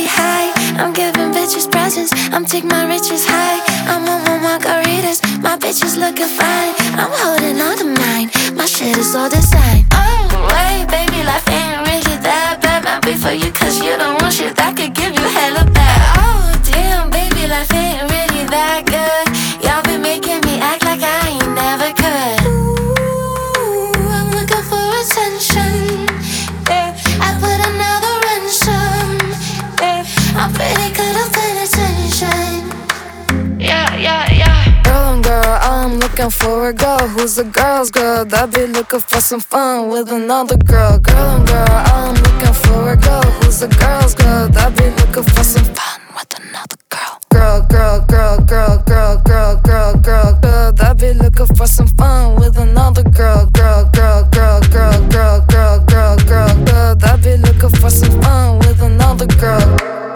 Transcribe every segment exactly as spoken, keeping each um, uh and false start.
high. I'm giving bitches presents, I'm taking my riches high. I'm on my margaritas, my bitch is looking fine. I'm holding on to mine, my shit is all designed. Oh, wait, baby, life ain't really that bad. Might be for you cause you don't want shit that could give you hella bad. Oh, damn, baby, life ain't really that good. Y'all been making me act like I ain't never could. Ooh, I'm looking for attention. Yeah, I put another ransom. Yeah, I'm pretty good at paying attention. Yeah, yeah, yeah. Girl on girl, I'm looking for a girl who's a girl's girl that be looking for some fun with another girl. Girl on girl, I'm looking for a girl who's a girl's girl that be looking for some fun with another girl. Girl, girl, girl, girl, girl, girl, girl, girl, girl that be looking for some fun with another girl. Girl, girl, girl, girl, girl, girl, girl, girl, girl that be looking for some fun with another girl.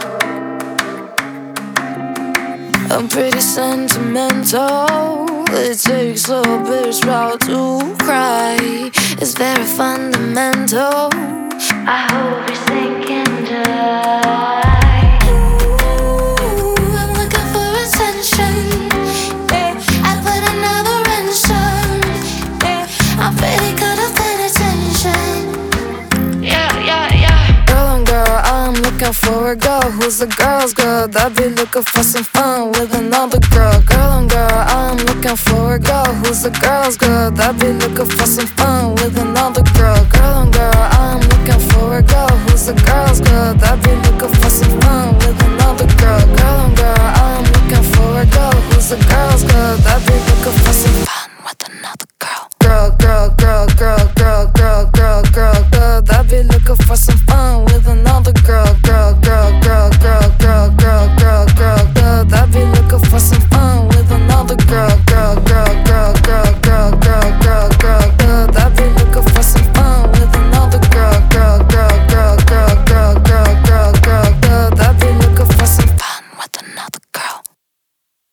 I'm pretty sentimental. It takes a bitch while to cry. It's very fundamental. I hope you're sinking dry. Ooh, I'm looking for attention. Yeah, I put another ransom. Yeah, I'm pretty good at paying attention. Yeah, yeah, yeah. Girl on girl, I'm looking for a girl who's a girl's girl that be looking for some fun with another girl. Girl on girl, I'm looking for a girl who's a girl's girl that be looking for some fun with another girl. Girl on girl, I'm looking for a girl who's a girl's girl that be looking